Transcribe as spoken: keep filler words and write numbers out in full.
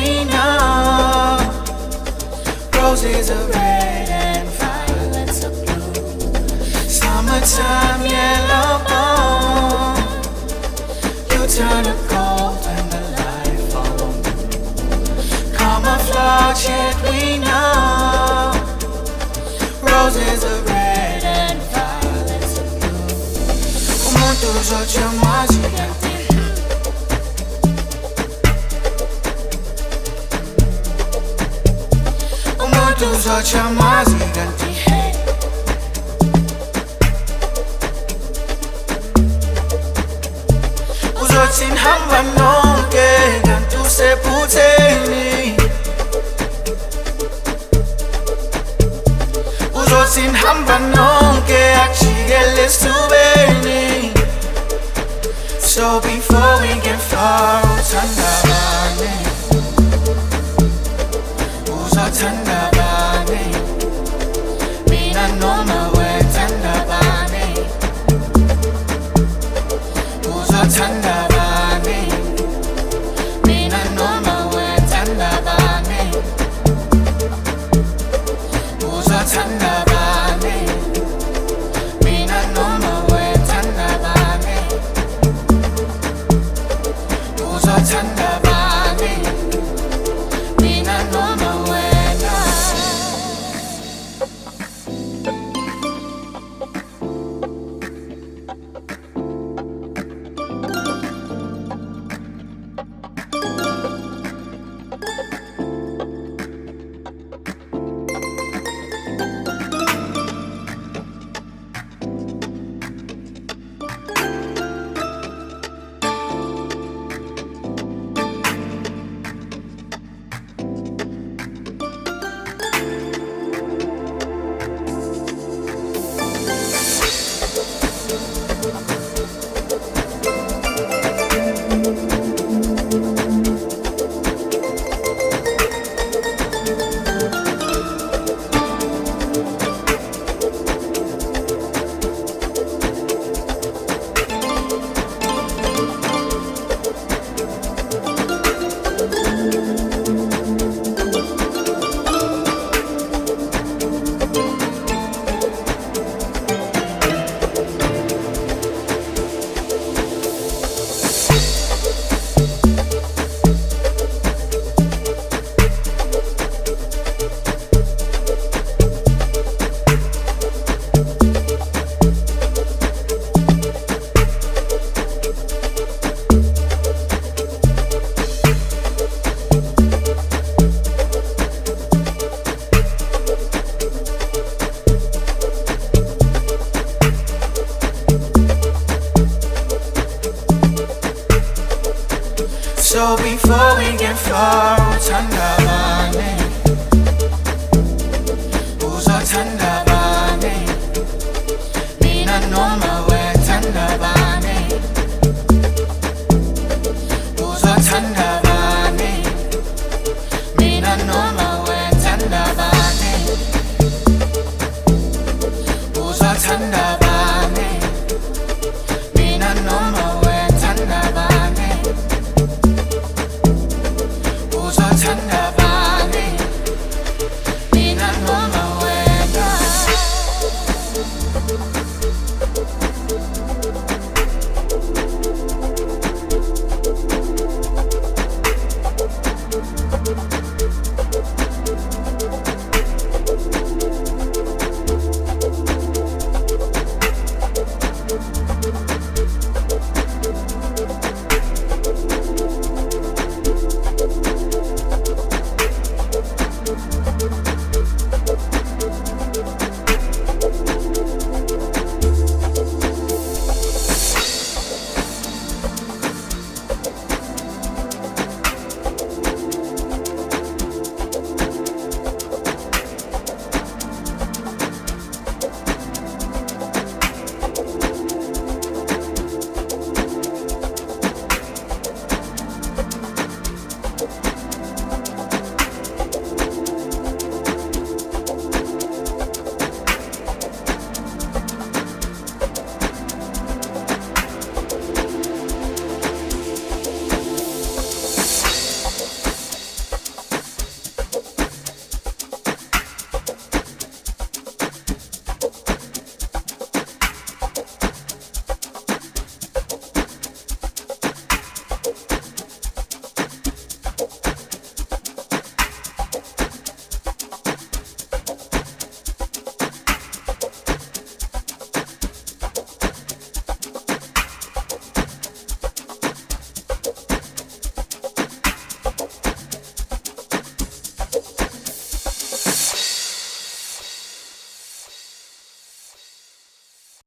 we know. Roses are red and violets are blue. Summertime yellow bone. You turn to gold when the light follow me. Camouflage yet we know. Roses are red and violets are blue. Umuntu uzochamazi kanti. Umuntu uzochamazi kanti. Uzothi nihamba nonke kanti usephutheni. Uzothi nihamba nonke akujikele esithubeni. So before we get far, uthandabane, uzothandabane, mina noma wethandabane, uzothandabane, mina noma wethandabane, uzothandabane, mina noma wethandabane. Uzothandabane, mina noma wena. So before we get far, uthandabane, uzothandabane, mina noma wethandabane, uzothandabane, mina noma wethandabane, uzothandabane, mina noma wethandabane. Uzothandabane, mina noma wena.